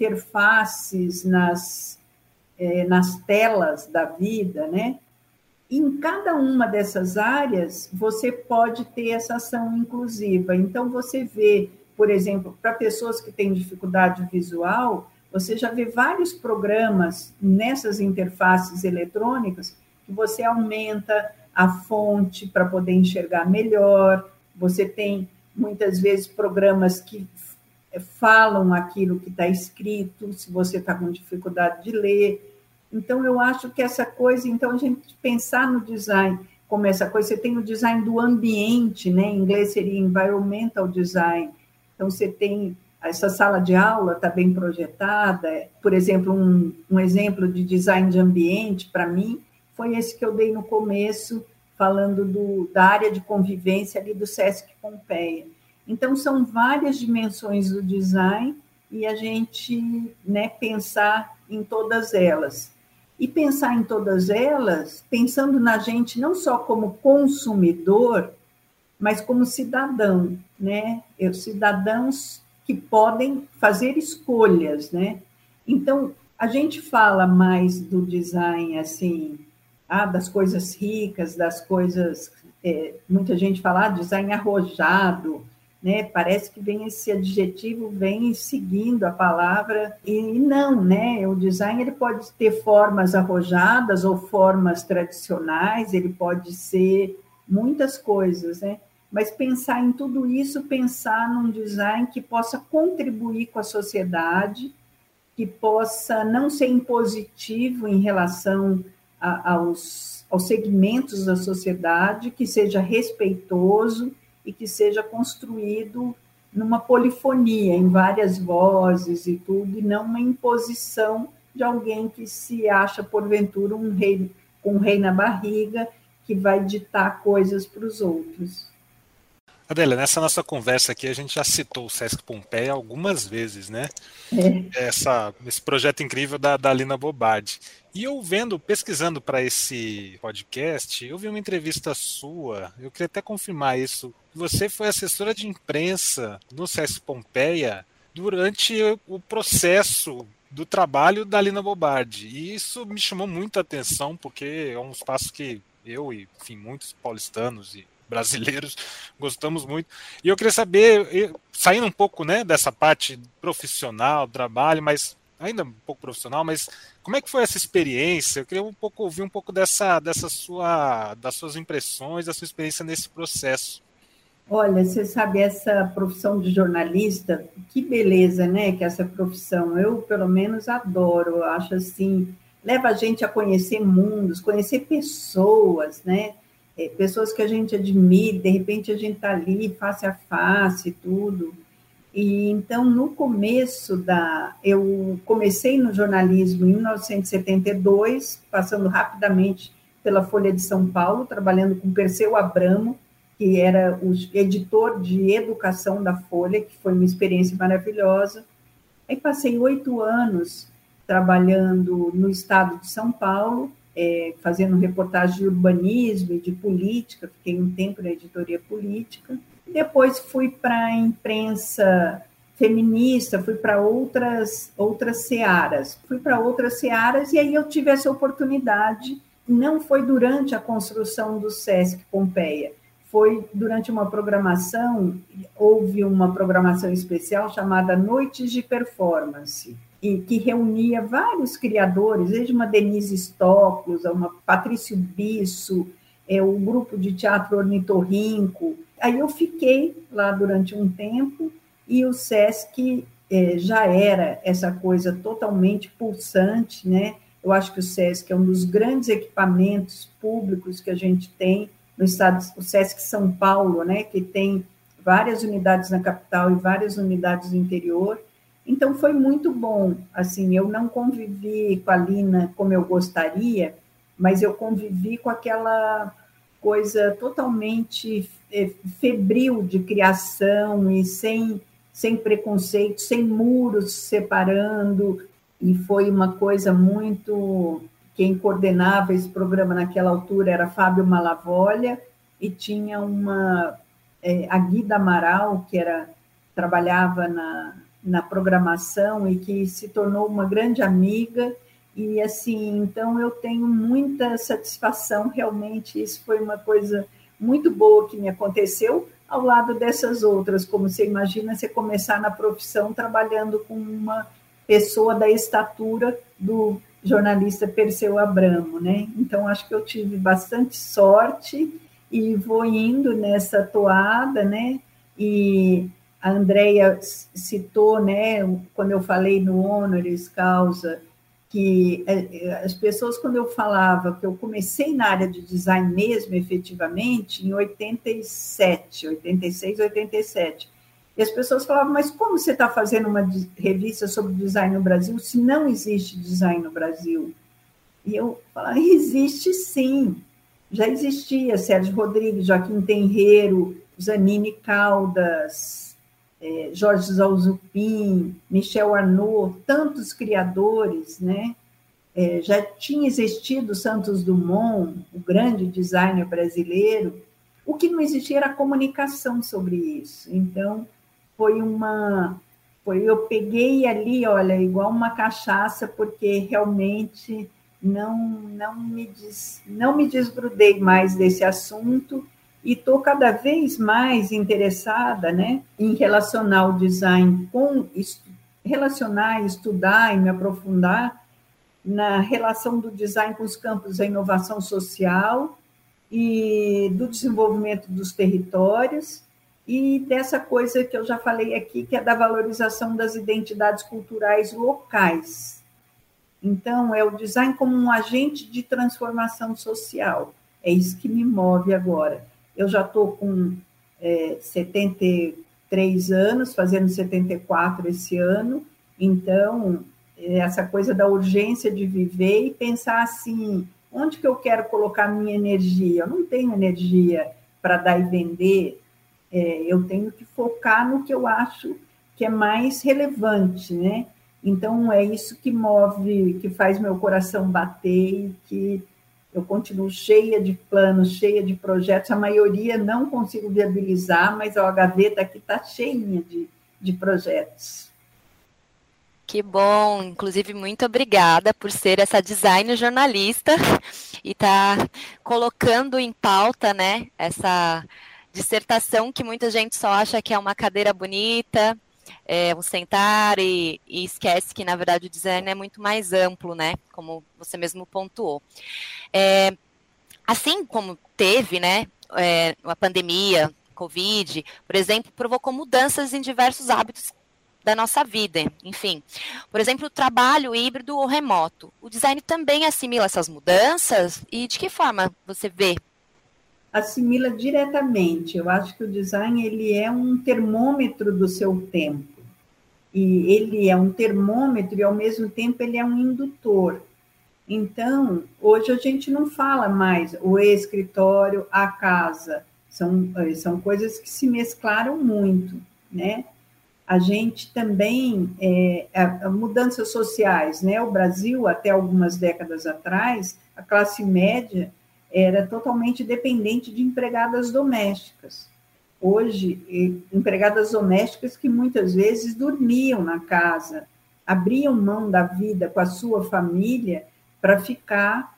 interfaces, nas, é, nas telas da vida, né? Em cada uma dessas áreas, você pode ter essa ação inclusiva. Então, você vê, por exemplo, para pessoas que têm dificuldade visual, você já vê vários programas nessas interfaces eletrônicas que você aumenta a fonte para poder enxergar melhor. Você tem, muitas vezes, programas que falam aquilo que está escrito, se você está com dificuldade de ler. Então, eu acho que essa coisa, então, a gente pensar no design como essa coisa, você tem o design do ambiente, né? Em inglês seria environmental design. Então, você tem essa sala de aula, está bem projetada. Por exemplo, um, um exemplo de design de ambiente, para mim, foi esse que eu dei no começo, falando do, da área de convivência ali do Sesc Pompeia. Então, são várias dimensões do design e a gente, né, pensar em todas elas. E pensar em todas elas, pensando na gente não só como consumidor, mas como cidadão, né? Os cidadãos que podem fazer escolhas, né? Então, a gente fala mais do design, assim, ah, das coisas ricas, das coisas... É, muita gente fala, ah, design arrojado, né? Parece que vem esse adjetivo, vem seguindo a palavra, e não, né? O design ele pode ter formas arrojadas ou formas tradicionais, ele pode ser muitas coisas, né? Mas pensar em tudo isso, pensar num design que possa contribuir com a sociedade, que possa não ser impositivo em relação a, aos, aos segmentos da sociedade, que seja respeitoso, e que seja construído numa polifonia, em várias vozes e tudo, e não uma imposição de alguém que se acha, porventura, um rei, com um rei na barriga, que vai ditar coisas para os outros. Adélia, nessa nossa conversa aqui, a gente já citou o Sesc Pompeia algumas vezes, né? É. Essa, esse projeto incrível da, da Lina Bobardi. E eu vendo, pesquisando para esse podcast, eu vi uma entrevista sua, eu queria até confirmar isso. Você foi assessora de imprensa no Sesc Pompeia durante o processo do trabalho da Lina Bobardi. E isso me chamou muito a atenção, porque é um espaço que eu e, enfim, muitos paulistanos e brasileiros gostamos muito. E eu queria saber, saindo um pouco, né, dessa parte profissional, trabalho, mas ainda um pouco profissional, mas como é que foi essa experiência? Eu queria um pouco ouvir um pouco dessa, dessa sua, das suas impressões, da sua experiência nesse processo. Olha, você sabe, essa profissão de jornalista, que beleza, né, que essa profissão, eu pelo menos adoro, eu acho assim, leva a gente a conhecer mundos, conhecer pessoas, né, é, pessoas que a gente admira, de repente a gente está ali face a face, tudo. E então, no começo da... Eu comecei no jornalismo em mil novecentos e setenta e dois, passando rapidamente pela Folha de São Paulo, trabalhando com Perseu Abramo, que era o editor de educação da Folha, que foi uma experiência maravilhosa. Aí passei oito anos trabalhando no estado de São Paulo, é, fazendo reportagem de urbanismo e de política, fiquei um tempo na editoria política. Depois fui para a imprensa feminista, fui para outras, outras searas, fui para outras searas e aí eu tive essa oportunidade. Não foi durante a construção do Sesc Pompeia, foi durante uma programação, houve uma programação especial chamada Noites de Performance, e que reunia vários criadores, desde uma Denise Stoklos, uma Patrício Bisso, é, o grupo de teatro Ornitorrinco. Aí eu fiquei lá durante um tempo, e o Sesc é, já era essa coisa totalmente pulsante, né? Eu acho que o Sesc é um dos grandes equipamentos públicos que a gente tem no estado, o Sesc São Paulo, né, que tem várias unidades na capital e várias unidades no interior. Então, foi muito bom. Assim, eu não convivi com a Lina como eu gostaria, mas eu convivi com aquela coisa totalmente febril de criação e sem, sem preconceito, sem muros separando, e foi uma coisa muito... Quem coordenava esse programa naquela altura era Fábio Malavolha, e tinha uma, é, a Guida Amaral, que era, trabalhava na, na programação e que se tornou uma grande amiga, e assim, então eu tenho muita satisfação, realmente isso foi uma coisa muito boa que me aconteceu, ao lado dessas outras, como você imagina, você começar na profissão trabalhando com uma pessoa da estatura do jornalista Perseu Abramo, né? Então, acho que eu tive bastante sorte e vou indo nessa toada, né? E a Andrea citou, né, quando eu falei no Honoris Causa, que as pessoas, quando eu falava que eu comecei na área de design mesmo, efetivamente, em oitenta e sete, oitenta e seis, oitenta e sete, e as pessoas falavam, mas como você está fazendo uma revista sobre design no Brasil se não existe design no Brasil? E eu falava, existe sim, já existia Sérgio Rodrigues, Joaquim Tenreiro, Zanini Caldas, eh, Jorge Zalzupin, Michel Arnaud, tantos criadores, né? Eh, já tinha existido Santos Dumont, o grande designer brasileiro. O que não existia era a comunicação sobre isso. Então, foi uma... Foi, eu peguei ali, olha, igual uma cachaça, porque realmente não, não, me, des, não me desgrudei mais desse assunto e estou cada vez mais interessada, né, em relacionar o design com... relacionar, estudar e me aprofundar na relação do design com os campos da inovação social e do desenvolvimento dos territórios e dessa coisa que eu já falei aqui, que é da valorização das identidades culturais locais. Então, é o design como um agente de transformação social. É isso que me move agora. Eu já estou com é, setenta e três anos, fazendo setenta e quatro esse ano, então, essa coisa da urgência de viver e pensar assim, onde que eu quero colocar minha energia? Eu não tenho energia para dar e vender, é, eu tenho que focar no que eu acho que é mais relevante, né? Então, é isso que move, que faz meu coração bater e que eu continuo cheia de planos, cheia de projetos, a maioria não consigo viabilizar, mas a gaveta aqui está cheinha de, de projetos. Que bom, inclusive muito obrigada por ser essa design jornalista e estar tá colocando em pauta, né, essa dissertação que muita gente só acha que é uma cadeira bonita, é, um sentar e, e esquece que, na verdade, o design é muito mais amplo, né, como você mesmo pontuou. É, assim como teve, né, é, a pandemia, Covid, por exemplo, provocou mudanças em diversos hábitos da nossa vida, enfim. Por exemplo, o trabalho híbrido ou remoto. O design também assimila essas mudanças? E de que forma você vê? Assimila diretamente. Eu acho que o design ele é um termômetro do seu tempo. E ele é um termômetro e, ao mesmo tempo, ele é um indutor. Então, hoje a gente não fala mais o escritório, a casa, são, são coisas que se mesclaram muito, né? A gente também, é, a, a mudanças sociais, né? O Brasil, até algumas décadas atrás, a classe média era totalmente dependente de empregadas domésticas. Hoje, empregadas domésticas que muitas vezes dormiam na casa, abriam mão da vida com a sua família para ficar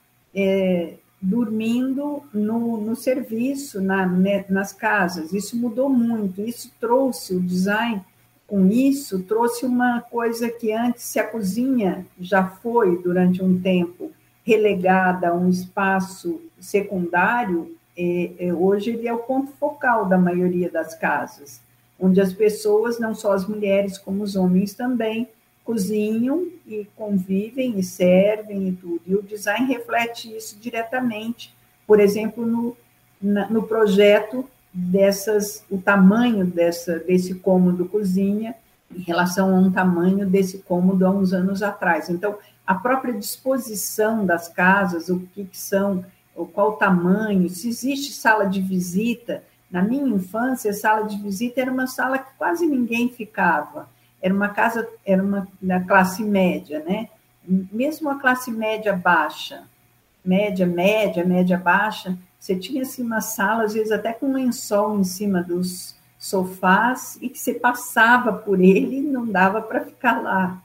é, dormindo no, no serviço, na, né, nas casas. Isso mudou muito, isso trouxe o design, com isso, trouxe uma coisa que antes, se a cozinha já foi, durante um tempo, relegada a um espaço secundário, é, é, hoje ele é o ponto focal da maioria das casas, onde as pessoas, não só as mulheres, como os homens também, cozinham e convivem e servem e tudo. E o design reflete isso diretamente, por exemplo, no, na, no projeto dessas, o tamanho dessa, desse cômodo cozinha em relação a um tamanho desse cômodo há uns anos atrás. Então, a própria disposição das casas, o que, que são, qual o tamanho, se existe sala de visita. Na minha infância, a sala de visita era uma sala que quase ninguém ficava. Era uma casa, era uma da classe média, né? Mesmo a classe média baixa, média, média, média baixa, você tinha assim uma sala, às vezes até com um lençol em cima dos sofás, e que você passava por ele e não dava para ficar lá.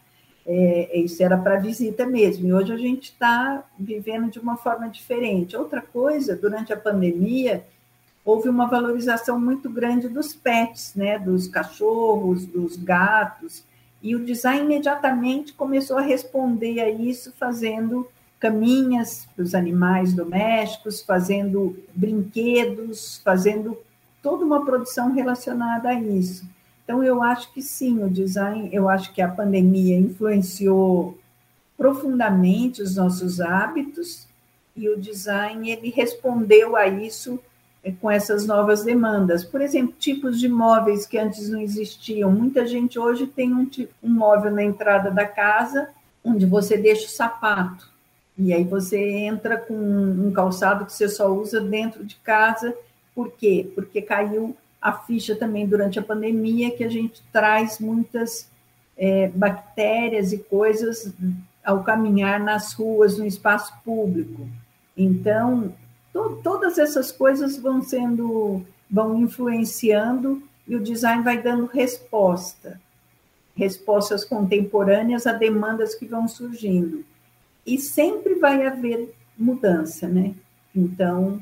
É, isso era para visita mesmo, e hoje a gente está vivendo de uma forma diferente. Outra coisa, durante a pandemia, houve uma valorização muito grande dos pets, né, dos cachorros, dos gatos, e o design imediatamente começou a responder a isso, fazendo caminhas para os animais domésticos, fazendo brinquedos, fazendo toda uma produção relacionada a isso. Então, eu acho que sim, o design, eu acho que a pandemia influenciou profundamente os nossos hábitos, e o design, ele respondeu a isso com essas novas demandas. Por exemplo, tipos de móveis que antes não existiam. Muita gente hoje tem um, um móvel na entrada da casa, onde você deixa o sapato, e aí você entra com um calçado que você só usa dentro de casa. Por quê? Porque caiu a ficha também durante a pandemia, que a gente traz muitas é, bactérias e coisas ao caminhar nas ruas, no espaço público. Então, to, todas essas coisas vão sendo, vão influenciando, e o design vai dando resposta, respostas contemporâneas a demandas que vão surgindo. E sempre vai haver mudança, né? Então,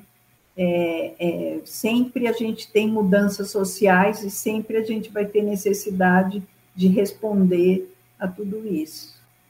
É, é, sempre a gente tem mudanças sociais e sempre a gente vai ter necessidade de responder a tudo isso.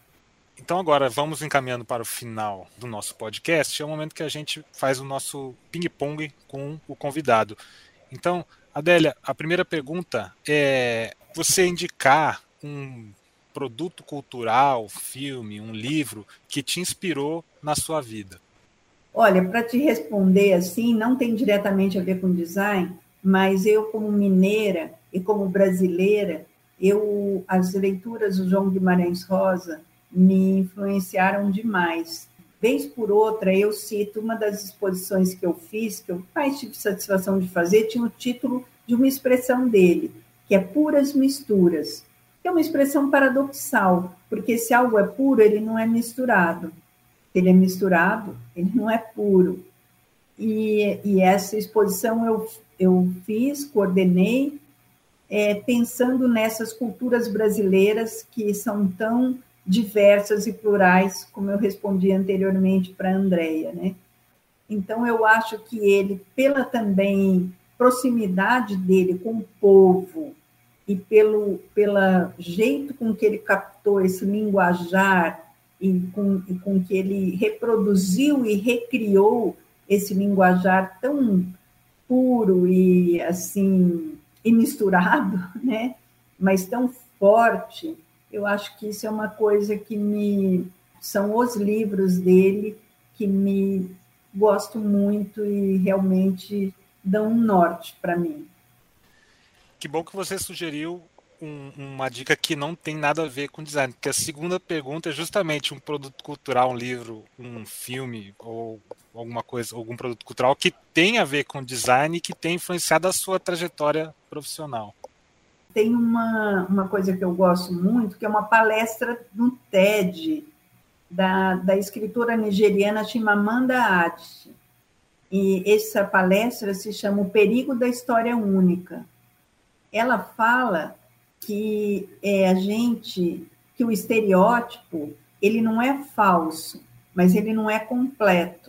Então agora vamos encaminhando para o final do nosso podcast. É o momento que a gente faz o nosso ping-pong com o convidado. Então, Adélia, a primeira pergunta é você indicar um produto cultural, filme, um livro que te inspirou na sua vida. Olha, para te responder assim, não tem diretamente a ver com design, mas eu, como mineira e como brasileira, eu, as leituras do João Guimarães Rosa me influenciaram demais. Vez por outra, eu cito uma das exposições que eu fiz, que eu mais tive satisfação de fazer, tinha o título de uma expressão dele, que é Puras Misturas, que é uma expressão paradoxal, porque se algo é puro, ele não é misturado. Ele é misturado, ele não é puro. E, e essa exposição eu, eu fiz, coordenei, é, pensando nessas culturas brasileiras que são tão diversas e plurais, como eu respondi anteriormente para a Andréia, né? Então, eu acho que ele, pela também proximidade dele com o povo e pelo pela jeito com que ele captou esse linguajar, e com, e com que ele reproduziu e recriou esse linguajar tão puro e assim e misturado, né? Mas tão forte, eu acho que isso é uma coisa que me... São os livros dele que me gosto muito e realmente dão um norte para mim. Que bom que você sugeriu um, uma dica que não tem nada a ver com design, porque a segunda pergunta é justamente um produto cultural, um livro, um filme ou alguma coisa, algum produto cultural que tem a ver com design e que tem influenciado a sua trajetória profissional. Tem uma, uma coisa que eu gosto muito, que é uma palestra no TED, da, da escritora nigeriana Chimamanda Adichie. E essa palestra se chama O Perigo da História Única. Ela fala que é a gente, que o estereótipo, ele não é falso, mas ele não é completo.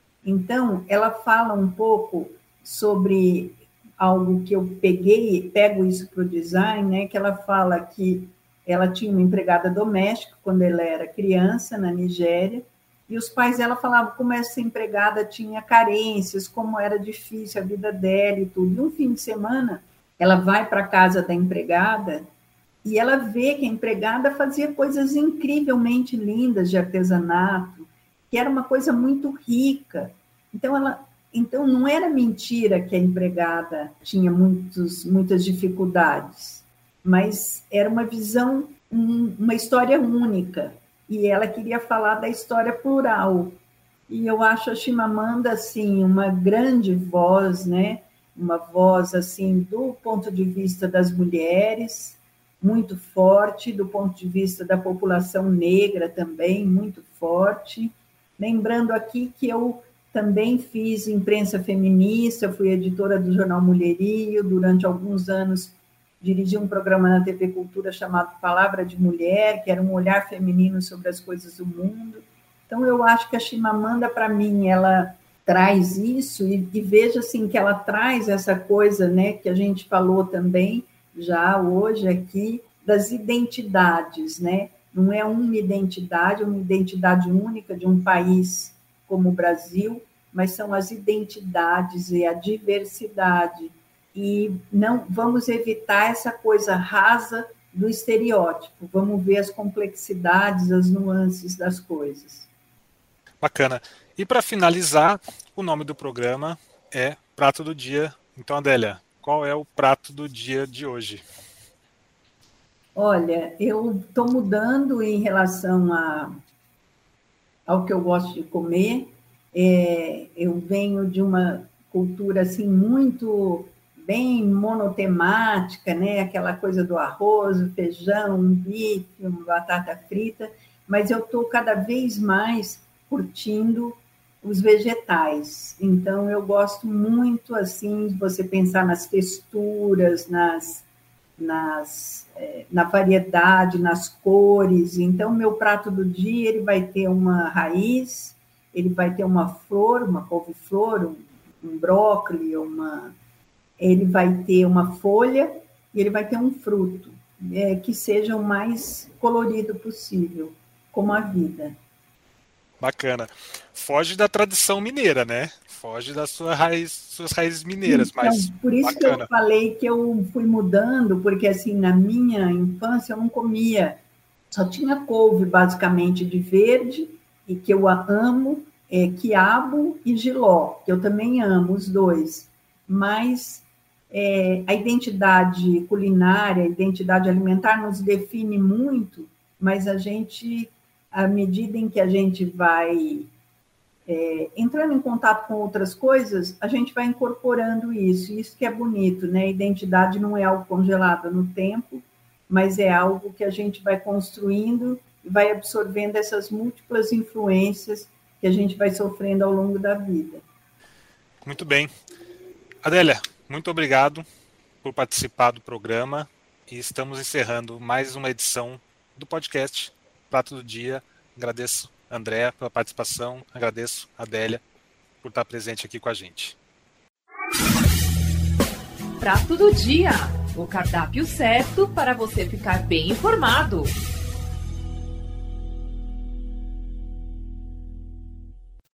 Então, ela fala um pouco sobre algo que eu peguei, pego isso para o design, né, que ela fala que ela tinha uma empregada doméstica quando ela era criança, na Nigéria, e os pais dela falavam como essa empregada tinha carências, como era difícil a vida dela e tudo. E um fim de semana, ela vai para a casa da empregada e ela vê que a empregada fazia coisas incrivelmente lindas de artesanato, que era uma coisa muito rica. Então, ela... Então, não era mentira que a empregada tinha muitos, muitas dificuldades, mas era uma visão, um, uma história única, e ela queria falar da história plural. E eu acho a Chimamanda, assim, uma grande voz, né? Uma voz, assim, do ponto de vista das mulheres, muito forte, do ponto de vista da população negra também, muito forte. Lembrando aqui que eu também fiz imprensa feminista, fui editora do jornal Mulherio, durante alguns anos dirigi um programa na T V Cultura chamado Palavra de Mulher, que era um olhar feminino sobre as coisas do mundo. Então, eu acho que a Chimamanda, para mim, ela traz isso, e, e veja assim, que ela traz essa coisa, né, que a gente falou também já hoje aqui, das identidades, né? Não é uma identidade, é uma identidade única de um país como o Brasil, mas são as identidades e a diversidade. E não vamos evitar essa coisa rasa do estereótipo, vamos ver as complexidades, as nuances das coisas. Bacana. E para finalizar, o nome do programa é Prato do Dia. Então, Adélia, qual é o prato do dia de hoje? Olha, eu estou mudando em relação a, ao que eu gosto de comer. É, eu venho de uma cultura assim muito bem monotemática, né? Aquela coisa do arroz, o feijão, um bife, uma batata frita, mas eu estou cada vez mais curtindo os vegetais. Então, eu gosto muito assim de você pensar nas texturas, nas, nas, é, na variedade, nas cores. Então, meu prato do dia ele vai ter uma raiz, ele vai ter uma flor, uma couve-flor, um, um brócolis, uma, ele vai ter uma folha e ele vai ter um fruto, é, que seja o mais colorido possível, como a vida. Bacana. Foge da tradição mineira, né? Foge das sua raiz, suas raízes mineiras, então, mas por isso bacana. que eu falei que eu fui mudando, porque assim, na minha infância eu não comia, só tinha couve basicamente de verde, e que eu amo, é, quiabo e jiló, que eu também amo, os dois. Mas é, a identidade culinária, a identidade alimentar nos define muito, mas a gente, à medida em que a gente vai é, entrando em contato com outras coisas, a gente vai incorporando isso, isso que é bonito, né? A identidade não é algo congelado no tempo, mas é algo que a gente vai construindo e vai absorvendo essas múltiplas influências que a gente vai sofrendo ao longo da vida. Muito bem. Adélia, muito obrigado por participar do programa e estamos encerrando mais uma edição do podcast Prato do Dia. Agradeço a Andréa pela participação, agradeço a Adélia por estar presente aqui com a gente. Prato do Dia, o cardápio certo para você ficar bem informado.